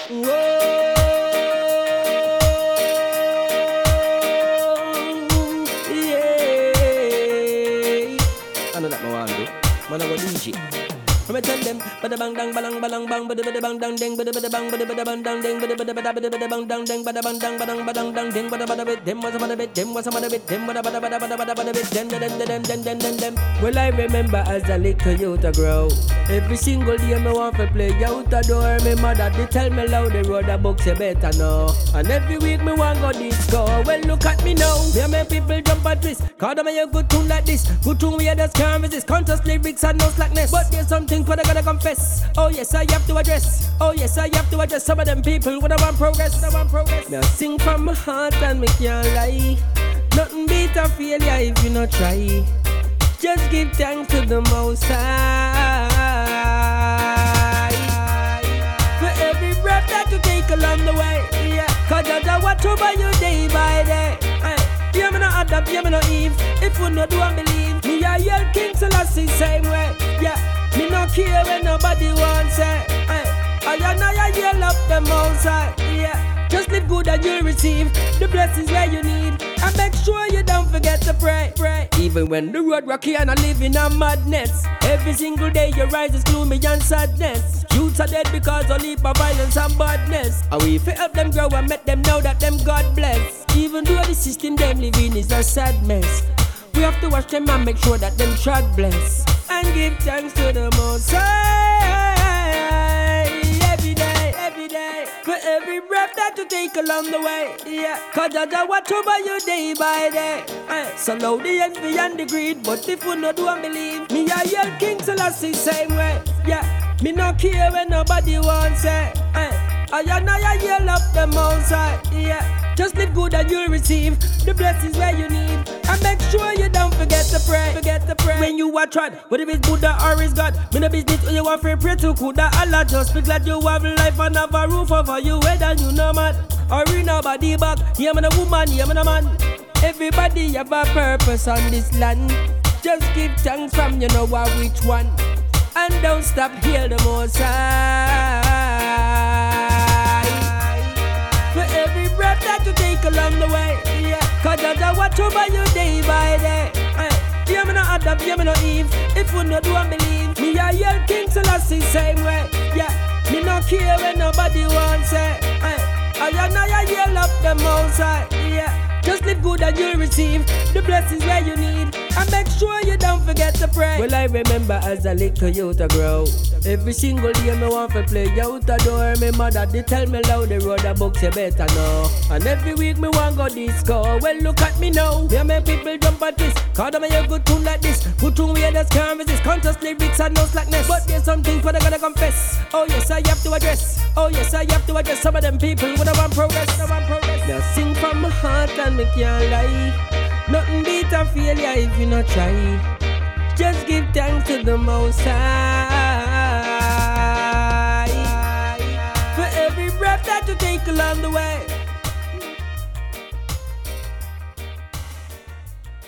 Whoa, yeah. I know that my want to. Man, I go DJ. From a tell them, bada bang dang balang balang bang, bada bada bang dang ding, bada bada bang dang ding, bada bada bang dang ding, bada bang dang badang dang ding, bada bada bit, them was a bada bit, them was a bada bit, them bada bada bit, them. Well, I remember as a little youth to grow. Every single day me want to play out the door. Me mother they tell me loud the road a books you better know. And every week me want go disco. Well, look at me now. Me and my people jump and twist. Cause them a good tune like this. Good tune we just can't resist. Conscious lyrics and no slackness. But there's something what I gotta confess. Oh yes, I have to address. Oh yes, I have to address some of them people when I want progress. Now sing from my heart and me can't lie. Nothing beat a failure if you not try. Just give thanks to the Most High for every breath that you take along the way. Yeah, cause I watch over you day by day. Yeah, me no Adam, yeah, me no Eve. If you no do and believe, me a yell King Selassie same way. Yeah, me no care when nobody wants it. I yell up the Most High. Yeah, just live good and you'll receive the blessings where you need. And make sure you don't forget to pray. Even when the road rocky and I live in a madness. Every single day your rise is gloomy and sadness. Youths are dead because of leap of violence and badness. And we fi help them grow and make them know that them God bless. Even though the system them live in is a sad mess, we have to watch them and make sure that them trod bless. And give thanks to the Most High every day, for every breath that you take along the way. Yeah, cause I watch over you day by day. So loud the envy and the greed, but if you no do and believe, me I yell King Selassie same way. Yeah, me no care when nobody wants it. I yell up the Most High. Yeah, just live good and you'll receive the blessings where you need. And make sure you don't forget to pray. When you are tried, whether it's Buddha or it's God, me no business when you want to pray to Kuda Allah. Just be glad you have life and have a roof over you, whether you know man or in nobody back. Yeah, man a woman, yeah, man a man. Everybody have a purpose on this land. Just give thanks from you know which one. And don't stop, hear the Most High for every breath that you take along the way. Yeah, cause I watch over you day by day. Yeah, me no Adam, yeah, me no Eve. If you no do and believe, me a yell King Selassie same way. Yeah, me no care when nobody wants it. I yell up the Most High. Yeah, just live good and you'll receive the blessings where you need. And make sure you don't forget to pray. Well, I remember as a little youth to grow. Every single day me want to play out the door. Me mother they tell me loud the road a books you better know. And every week me want go disco. Well, look at me now. Me and my people jump at this. Cause them a good tune like this. Good tune we just can't resist. Conscious lyrics and no slackness. But there's some things what I gotta confess. Oh yes, I have to address. Oh yes, I have to address some of them people when I want progress. Now sing from my heart and me can't lie. Nothing beat a failure if you not try. Just give thanks to the Most High for every breath that you take along the way.